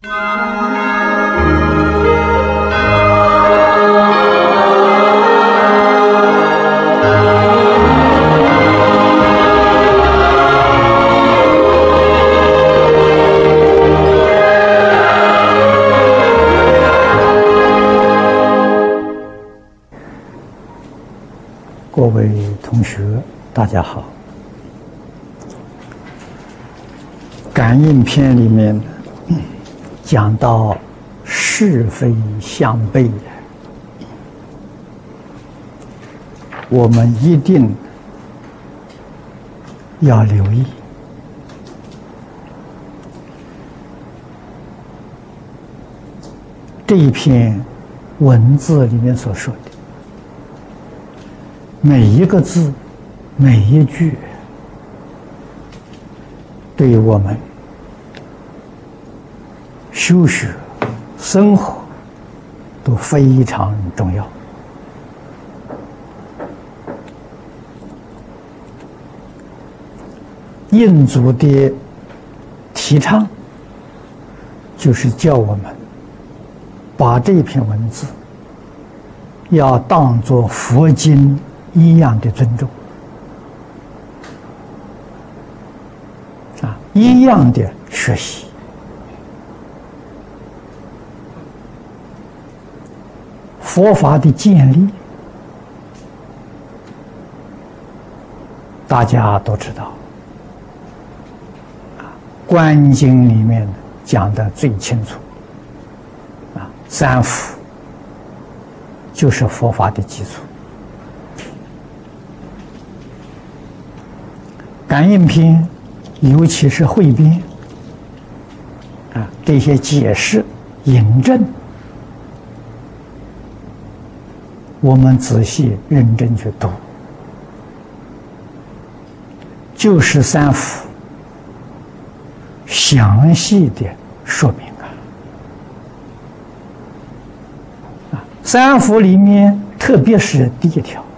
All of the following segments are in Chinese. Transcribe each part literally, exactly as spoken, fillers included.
各位同学，大家好。感应篇里面讲到是非相悖，我们一定要留意。这一篇文字里面所说的每一个字，每一句，对于我们修学、生活都非常重要。印祖的提倡，就是叫我们把这篇文字要当作佛经一样的尊重，啊，一样的学习。佛法的建立，大家都知道，啊，《观经》里面讲得最清楚，啊，三福就是佛法的基础。感应篇，尤其是汇编，啊，这些解释、引证，我们仔细认真去读，就是三福详细的说明啊。啊，三福里面，特别是第一条。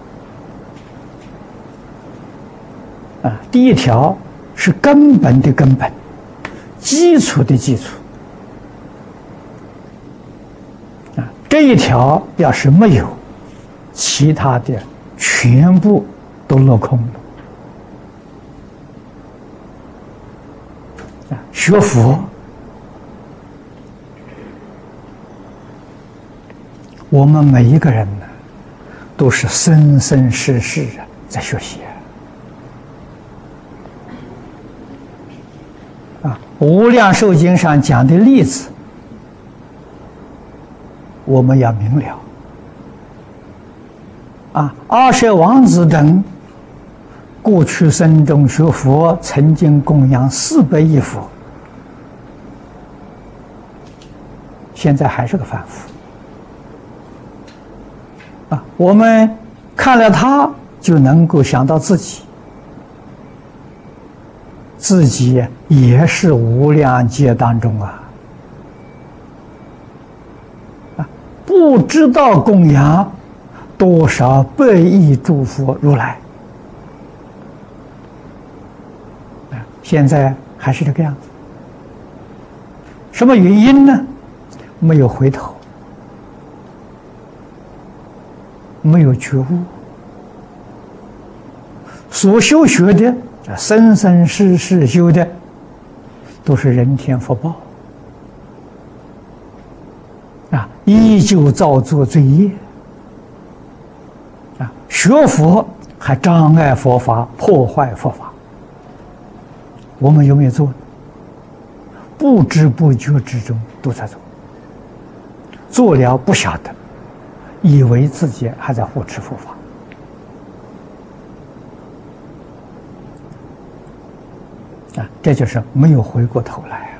啊，第一条是根本的根本，基础的基础。啊，这一条要是没有，其他的全部都落空了。啊，学佛，我们每一个人呢，都是生生世世啊在学习。无量寿经上讲的例子，我们要明了。啊，阿舍王子等过去生中学佛，曾经供养四百亿佛，现在还是个凡夫。啊，我们看了他，就能够想到自己。自己也是无量劫当中啊，啊，不知道供养多少百亿诸佛如来，啊，现在还是这个样子。什么原因呢？没有回头，没有觉悟，所修学的。生生世世修的都是人天福报啊，依旧造作罪业啊，学佛还障碍佛法，破坏佛法。我们有没有做？不知不觉之中都在做，做了不晓得，以为自己还在护持佛法。啊，这就是没有回过头来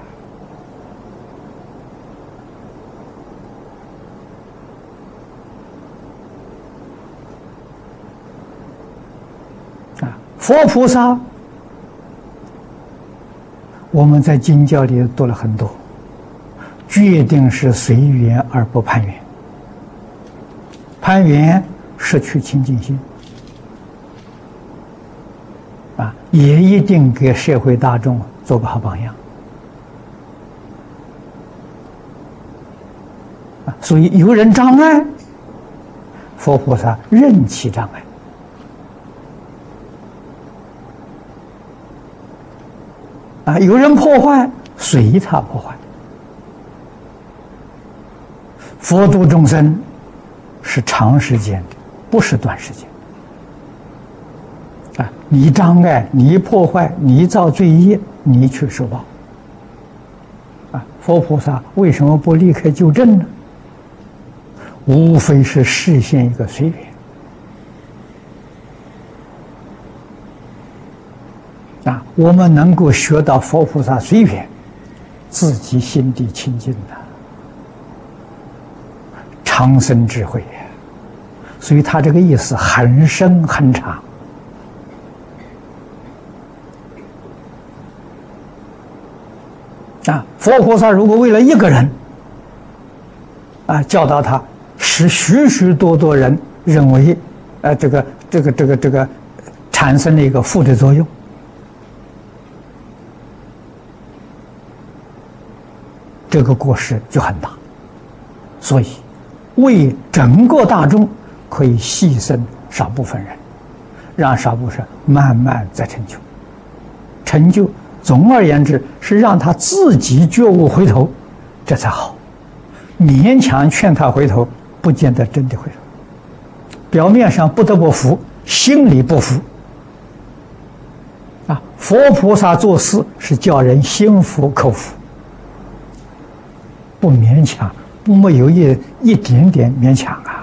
啊！啊，佛菩萨，我们在经教里读了很多，决定是随缘而不攀缘，攀缘失去清净心。啊，也一定给社会大众做个好榜样。 啊，所以有人障碍，佛菩萨任其障碍。啊，有人破坏，随他破坏。佛度众生是长时间的，不是短时间。啊，你障碍，你破坏，你造罪业，你去受报。啊，佛菩萨为什么不立刻纠正呢？无非是示现一个随缘。啊，我们能够学到佛菩萨随缘，自己心地清净的，长生智慧。所以他这个意思很深很长。啊，佛菩萨如果为了一个人，啊，教导他，使许许多多人认为，呃，这个这个这个这个产生了一个负的作用，这个过失就很大。所以，为整个大众可以牺牲少部分人，让少部分人慢慢再成就，成就。总而言之，是让他自己觉悟回头，这才好。勉强劝他回头，不见得真的回头。表面上不得不服，心里不服。啊，佛菩萨做事是叫人心服口服，不勉强，不没有一一点点勉强啊。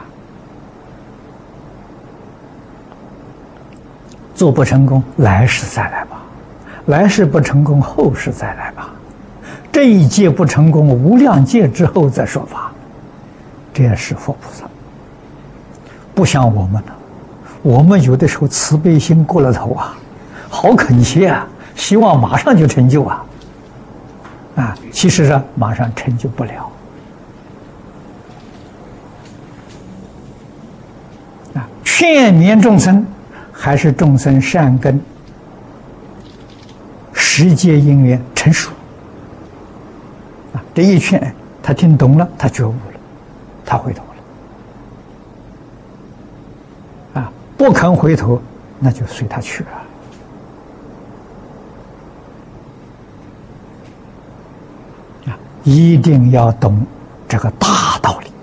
做不成功，来世再来吧。来世不成功，后世再来吧。这一劫不成功，无量劫之后再说法。这也是佛菩萨，不像我们呢。我们有的时候慈悲心过了头啊，好恳切啊，希望马上就成就啊。啊，其实上马上成就不了。啊，劝勉众生，还是众生善根。时节因缘成熟啊，这一劝他听懂了，他觉悟了，他回头了啊，不肯回头，那就随他去了啊！一定要懂这个大道理。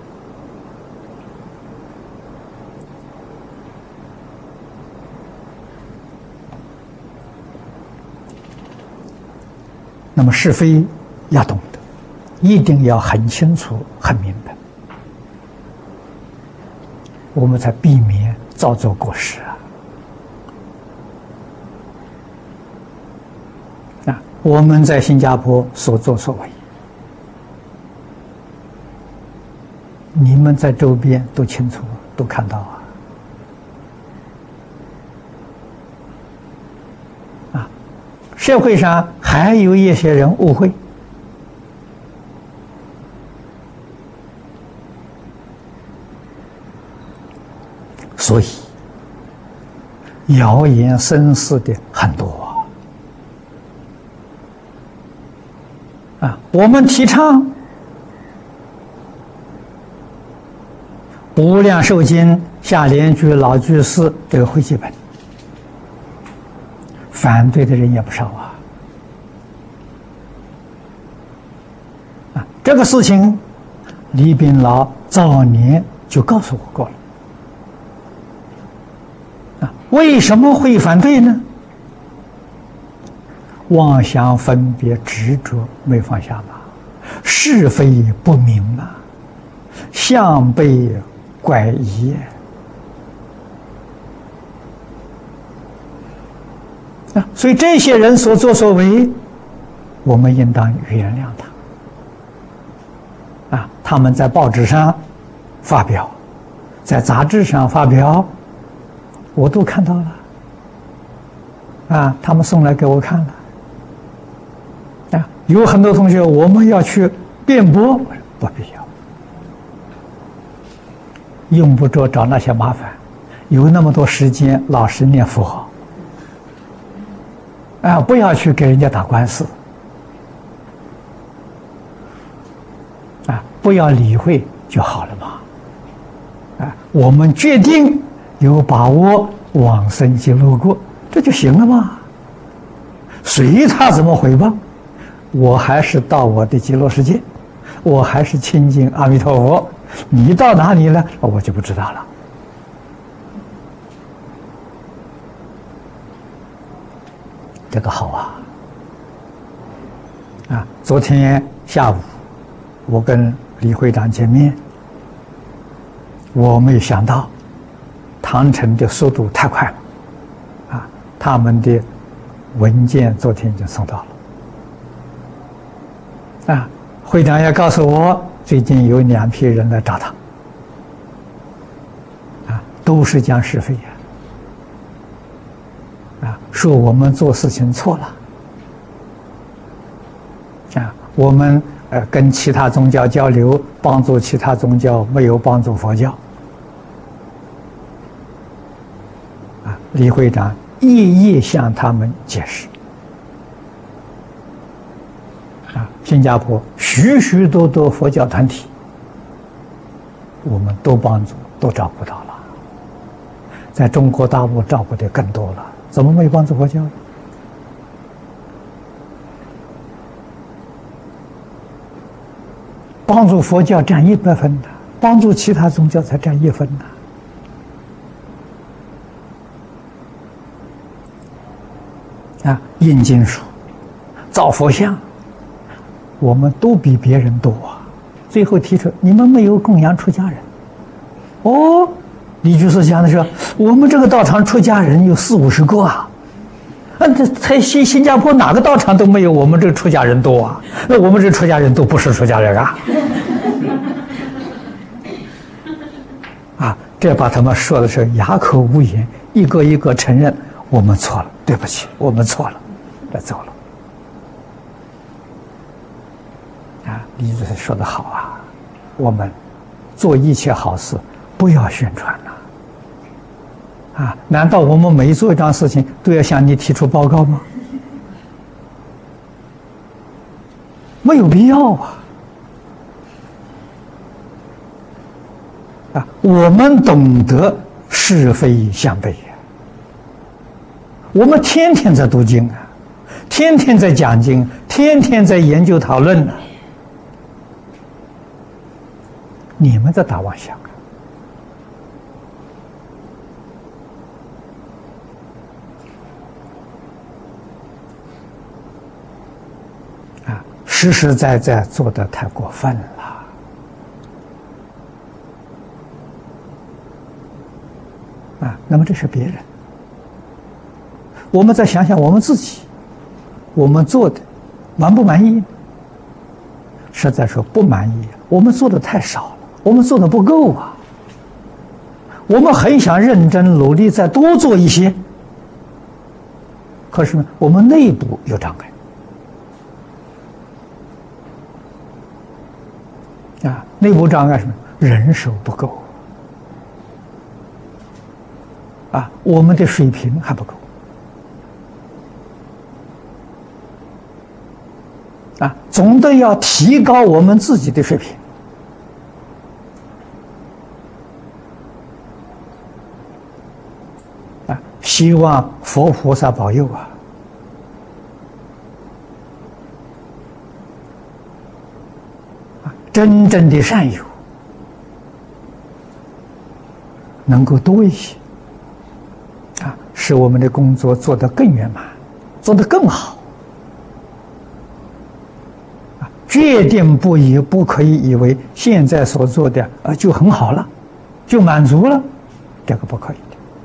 那么是非要懂得，一定要很清楚、很明白，我们才避免造作过失啊！啊，我们在新加坡所作所为，你们在周边都清楚、都看到啊！社会上还有一些人误会，所以谣言生事的很多啊！啊，我们提倡《无量寿经》下联句老居士这个汇集本。反对的人也不少啊！啊，这个事情，李炳老早年就告诉我过了。啊，为什么会反对呢？妄想分别执着没放下嘛，是非不明啊，相悖怪异。啊，所以这些人所作所为，我们应当原谅他。啊，他们在报纸上发表，在杂志上发表，我都看到了。啊，他们送来给我看了。啊，有很多同学我们要去辩驳，不必要，用不着找那些麻烦，有那么多时间老实念佛。啊，不要去给人家打官司，啊，不要理会， 就好了嘛。啊，我们决定有把握往生极乐国，这就行了嘛。随他怎么回报，我还是到我的极乐世界，我还是亲近阿弥陀佛。你到哪里了，我就不知道了。这个好啊！啊，昨天下午我跟李会长见面，我没有想到唐城的速度太快了，啊，他们的文件昨天就送到了。啊，会长也告诉我，最近有两批人来找他，啊，都是讲是非呀，啊，说我们做事情错了，啊，我们呃跟其他宗教交流，帮助其他宗教，没有帮助佛教，啊，李会长一一向他们解释。新加坡许许多多佛教团体，我们都帮助，都照顾到了。在中国大陆照顾的更多了，怎么没帮助佛教呢？帮助佛教占一百分的，帮助其他宗教才占一分的。啊，印经书，造佛像。我们都比别人多啊！最后提出你们没有供养出家人。哦，李居士讲的是，我们这个道场出家人有四五十个啊，啊，这在新新加坡哪个道场都没有我们这个出家人多啊？那我们这出家人都不是出家人啊！啊，这把他们说的是哑口无言，一个一个承认我们错了，对不起，我们错了，这走了。啊，李子说的好啊，我们做一切好事不要宣传了。啊，难道我们每做一桩事情都要向你提出报告吗？没有必要啊！啊，我们懂得是非相悖呀，我们天天在读经啊，天天在讲经，天天在研究讨论呢。你们在打妄想啊！啊，实实在在做得太过分了啊！那么这是别人，我们再想想我们自己，我们做的满不满意？实在说不满意，我们做的太少了。我们做的不够啊！我们很想认真努力再多做一些，可是呢，我们内部有障碍啊！内部障碍什么？人手不够啊！我们的水平还不够啊！总得要提高我们自己的水平。希望佛菩萨保佑啊！真正的善友能够多一些啊，使我们的工作做得更圆满，做得更好啊！决定不以不可以以为现在所做的啊就很好了，就满足了，这个不可以。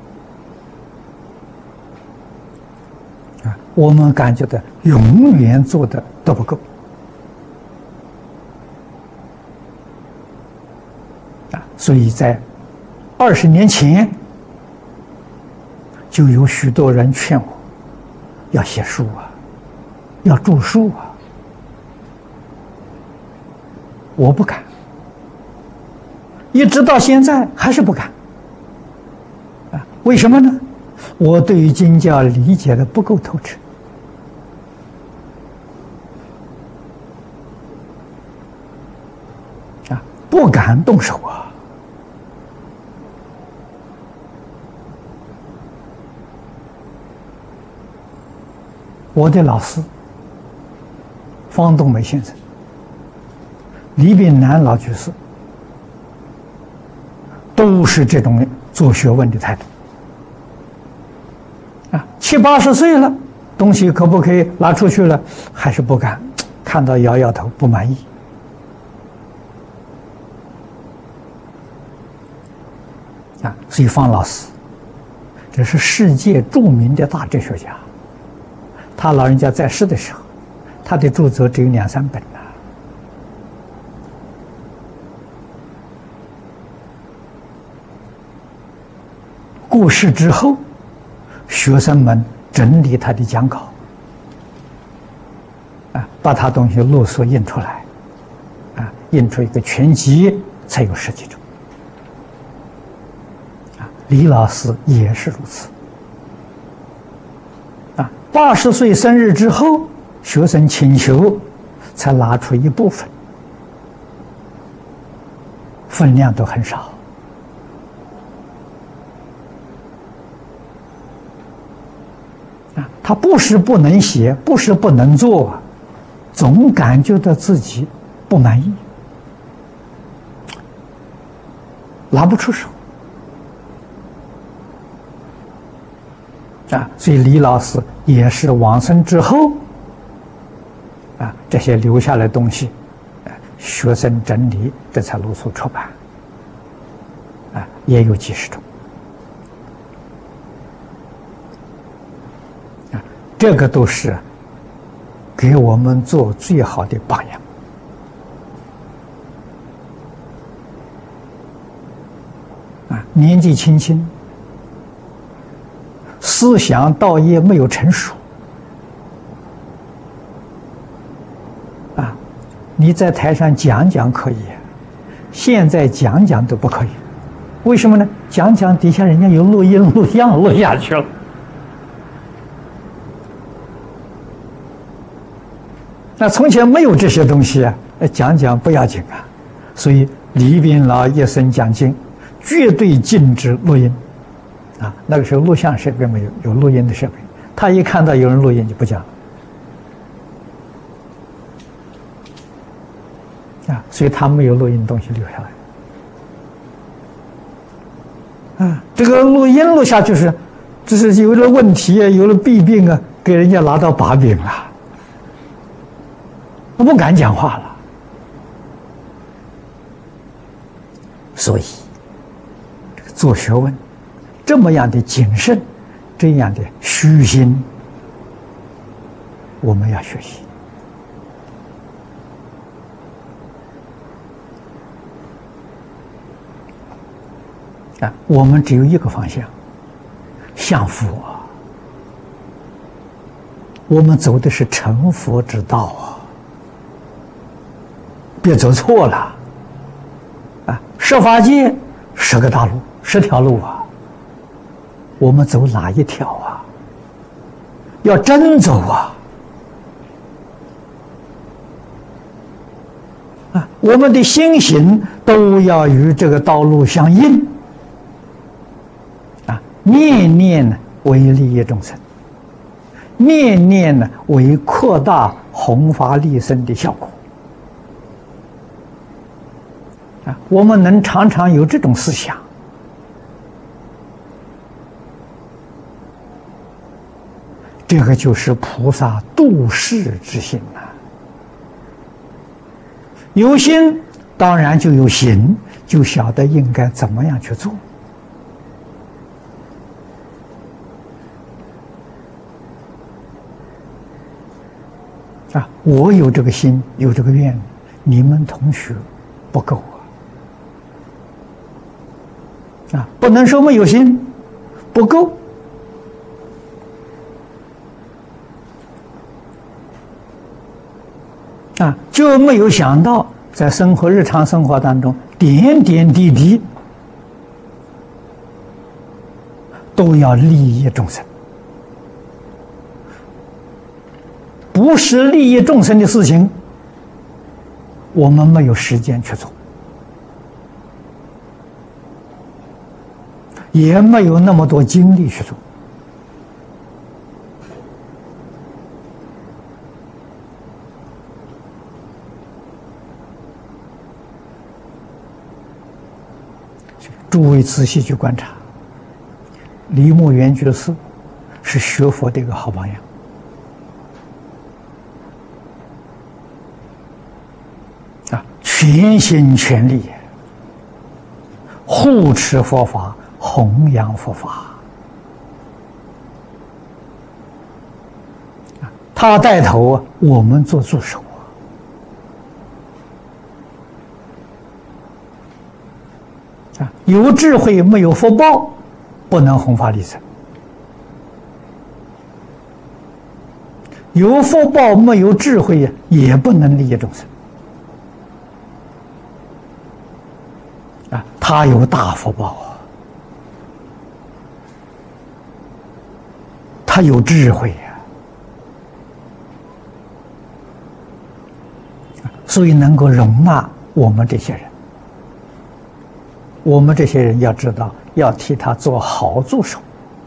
我们感觉到永远做的都不够啊！所以在二十年前，就有许多人劝我要写书啊，要著书啊，我不敢，一直到现在还是不敢啊！为什么呢？我对于经教理解的不够透彻啊！ 不敢动手啊。我的老师方东梅先生、李炳南老居士，都是这种做学问的态度啊。七八十岁了，东西可不可以拿出去了？还是不敢，看到摇摇头，不满意。啊，所以方老师，这是世界著名的大哲学家。他老人家在世的时候，他的著作只有两三本呐。过世之后，学生们整理他的讲稿，啊，把他东西啰嗦印出来，啊，印出一个全集，才有十几种。啊，李老师也是如此。啊，八十岁生日之后，学生请求，才拿出一部分，分量都很少。啊，他不是不能写，不是不能做，总感觉到自己不满意，拿不出手。啊，所以李老师也是往生之后，啊，这些留下来的东西，啊，学生整理，这才露出出版，啊，也有几十种，啊，这个都是给我们做最好的榜样。啊，年纪轻轻。思想道业没有成熟，啊，你在台上讲讲可以，现在讲讲都不可以，为什么呢？讲讲底下人家有录音、录像录下去了，那从前没有这些东西啊，讲讲不要紧啊，所以李炳老一生讲经，绝对禁止录音。啊，那个时候录像设备没有，有录音的设备。他一看到有人录音就不讲了。啊，所以他没有录音东西留下来。啊，这个录音录下就是，这是有了问题啊，有了弊病啊，给人家拿到把柄了，我不敢讲话了。所以，这个做学问。这么样的谨慎，这样的虚心，我们要学习啊！我们只有一个方向，向佛。我们走的是成佛之道啊，别走错了啊！十法界，十个大路，十条路啊。我们走哪一条啊？要真走啊！啊，我们的心行都要与这个道路相应。啊，念念呢为利益众生，念念呢为扩大弘法利生的效果。啊，我们能常常有这种思想。这个就是菩萨度世之心呐、啊。有心，当然就有行，就晓得应该怎么样去做。啊，我有这个心，有这个愿，你们同学不够啊！啊，不能说没有心，不够。啊，就没有想到在生活日常生活当中，点点滴滴都要利益众生，不是利益众生的事情，我们没有时间去做。 也没有那么多精力去做。诸位仔细去观察，梨木园居士是学佛的一个好榜样啊，全心全力护持佛法，弘扬佛法啊，他带头，我们做助手。有智慧没有福报，不能弘法利生；有福报没有智慧，也不能利益众生。啊，他有大福报啊，他有智慧呀，所以能够容纳我们这些人。我们这些人要知道，要替他做好助手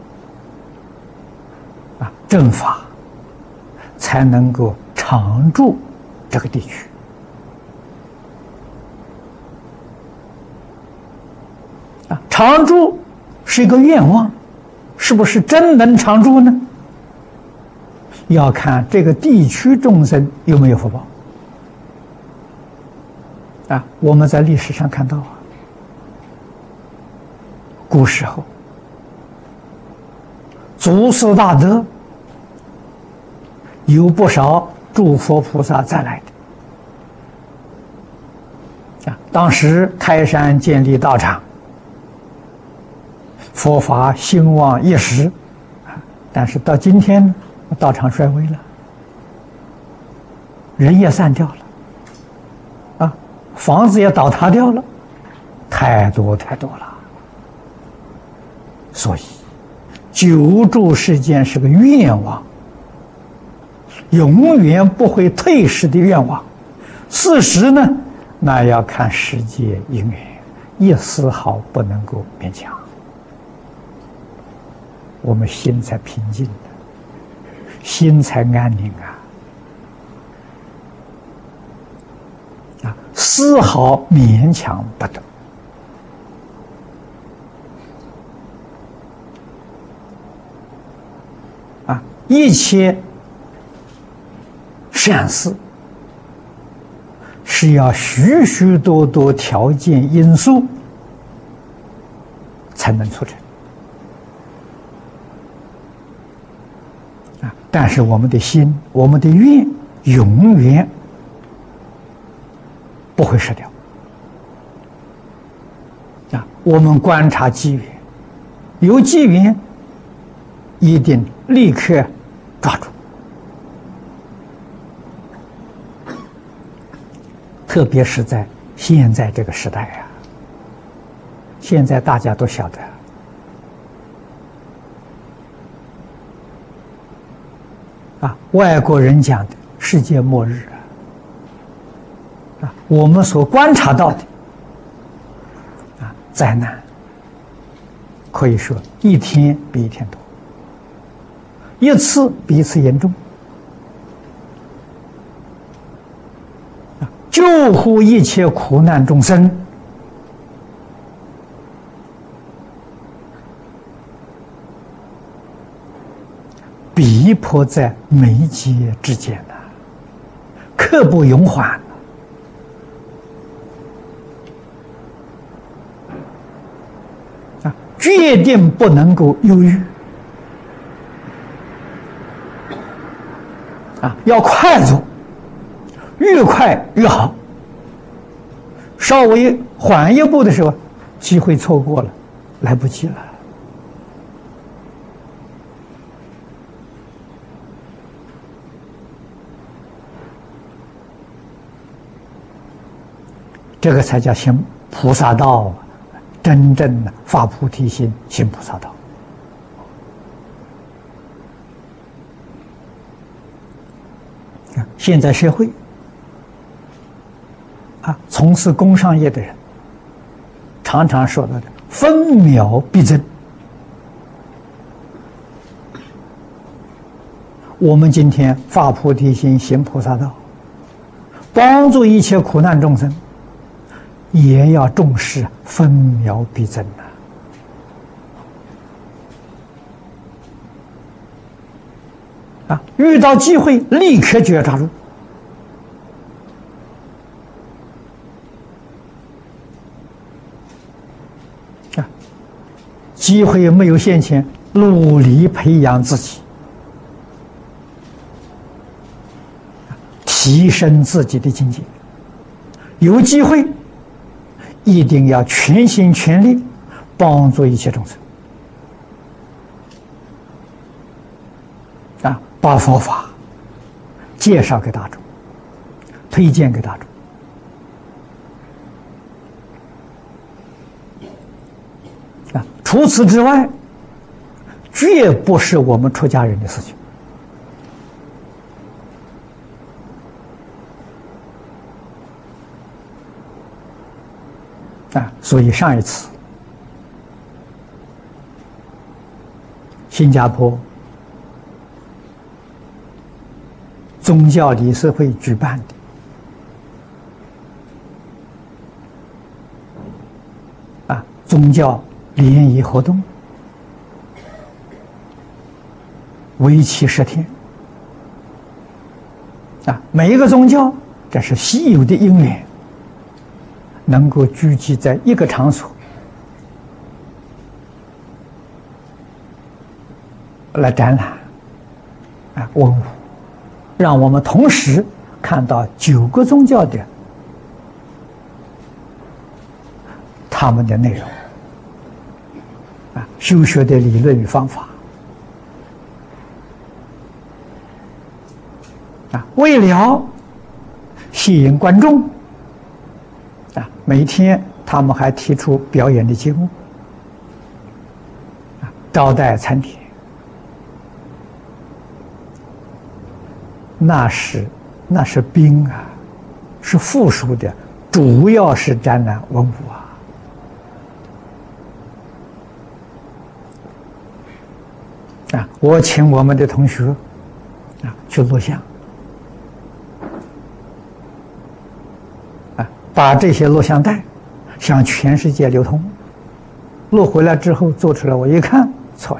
啊，正法才能够常驻这个地区啊。常住是一个愿望，是不是真能常住呢？要看这个地区众生有没有福报啊。我们在历史上看到啊，古时候，祖师大德有不少诸佛菩萨再来的啊。当时开山建立道场，佛法兴旺一时啊，但是到今天呢，道场衰微了，人也散掉了啊，房子也倒塌掉了，太多太多了。所以，久住世间是个愿望，永远不会退失的愿望。事实呢，那要看世界因缘，一丝毫不能够勉强。我们心才平静的，心才安宁啊！啊，丝毫勉强不得。一切善事是要许许多多条件因素才能促成啊！但是我们的心，我们的愿，永远不会失掉啊！我们观察机缘，有机缘，一定立刻抓住，特别是在现在这个时代啊，现在大家都晓得啊，外国人讲的世界末日啊，啊，我们所观察到的啊灾难，可以说一天比一天多。一次比一次严重，救护一切苦难众生，逼迫在眉睫之间呐、啊，刻不容缓啊，决定不能够犹豫。啊，要快走，越快越好。稍微缓一步的时候，机会错过了，来不及了。这个才叫行菩萨道，真正的发菩提心，行菩萨道。现在社会啊，从事工商业的人常常说到的分秒必争我们今天发菩提心，行菩萨道，帮助一切苦难众生，也要重视分秒必争啊！啊，遇到机会立刻就要抓住。啊，机会没有现前，努力培养自己，提升自己的境界。有机会，一定要全心全力帮助一切众生啊，把佛法介绍给大众，推荐给大众啊。除此之外，绝不是我们出家人的事情。啊，所以上一次新加坡宗教理事会举办的啊宗教联谊活动，为期十天啊，每一个宗教，这是稀有的因缘，能够聚集在一个场所来展览啊文物，让我们同时看到九个宗教的他们的内容啊，修学的理论与方法啊，为了吸引观众啊，每天他们还提出表演的节目啊，招待餐点，那是那是宾啊，是附属的，主要是展览文物啊。啊，我请我们的同学啊去录像，啊，把这些录像带向全世界流通。录回来之后做出来，我一看错了，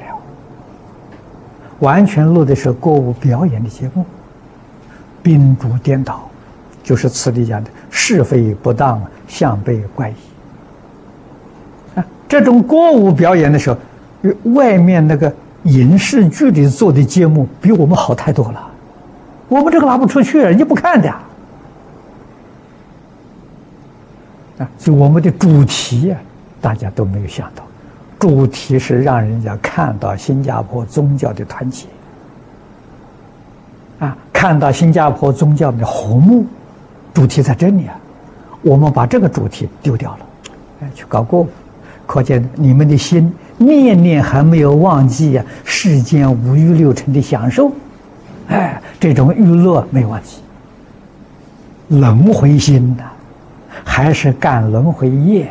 完全录的是歌舞表演的节目，宾主颠倒，就是此地讲的是非不当，相悖怪异。啊，这种歌舞表演的时候，外面那个影视剧里做的节目比我们好太多了，我们这个拿不出去，人家不看的啊。啊，所以我们的主题啊，大家都没有想到，主题是让人家看到新加坡宗教的团结，啊，看到新加坡宗教的和睦，主题在这里啊。我们把这个主题丢掉了，哎，去搞歌舞，可见你们的心念念还没有忘记啊，世间五欲六尘的享受，哎，这种娱乐没忘记，轮回心呐、啊，还是干轮回业。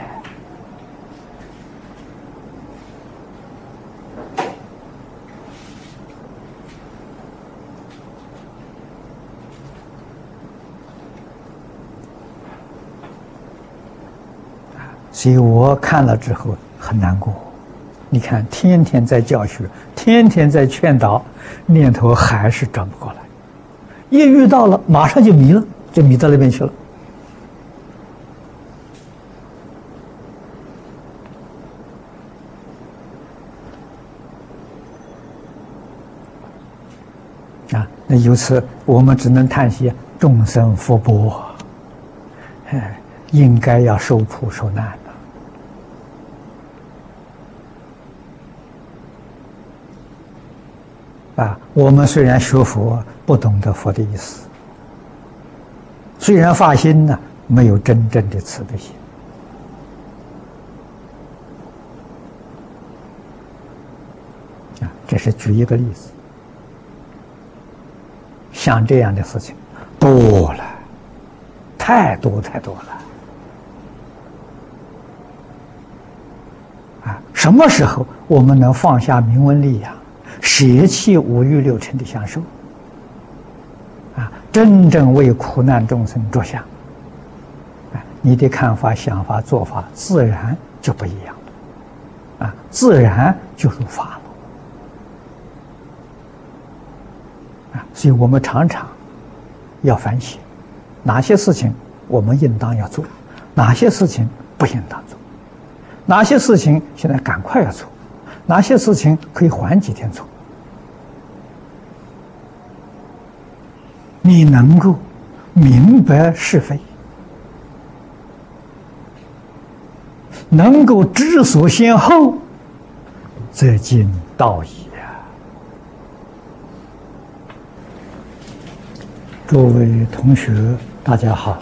所以我看了之后很难过。你看，天天在教学，天天在劝导，念头还是转不过来。一遇到了，马上就迷了，就迷到那边去了。啊，那由此我们只能叹息众生福薄，哎，应该要受苦受难的。啊，我们虽然学佛，不懂得佛的意思；虽然发心呢，没有真正的慈悲心。啊，这是举一个例子。像这样的事情多了，太多太多了。啊，什么时候我们能放下名闻利养，舍弃五欲六尘的享受， 真正为苦难众生着想，你的看法、想法、做法自然就不一样了，啊，自然就入法了，啊，所以我们常常要反省，哪些事情我们应当要做，哪些事情不应当做，哪些事情现在赶快要做，哪些事情可以缓几天做。你能够明白是非，能够知所先后，则近道矣啊！诸位同学，大家好。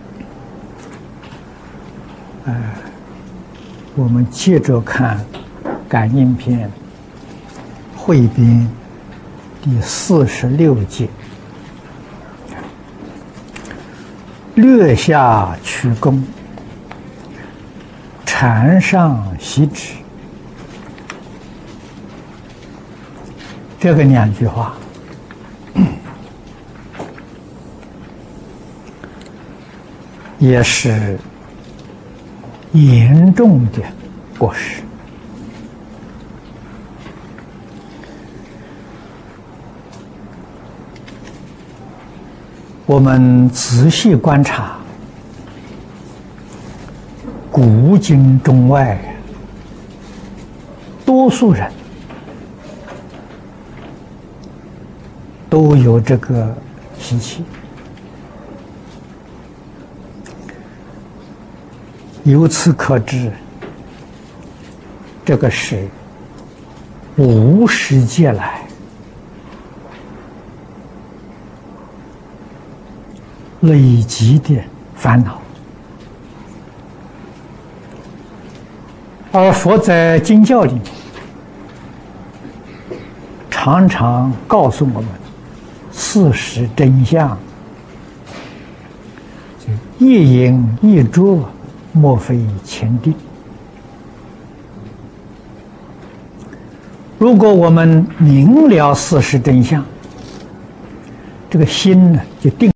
哎、呃，我们接着看《感应篇》汇编第四十六节。略下曲弓，禅上习止。这个两句话，也是严重的过失。我们仔细观察古今中外，多数人都有这个习气。由此可知，这个是无始劫来累积的烦恼，而佛在经教里面常常告诉我们事实真相，一因一着，莫非前定。如果我们明了事实真相，这个心呢就定。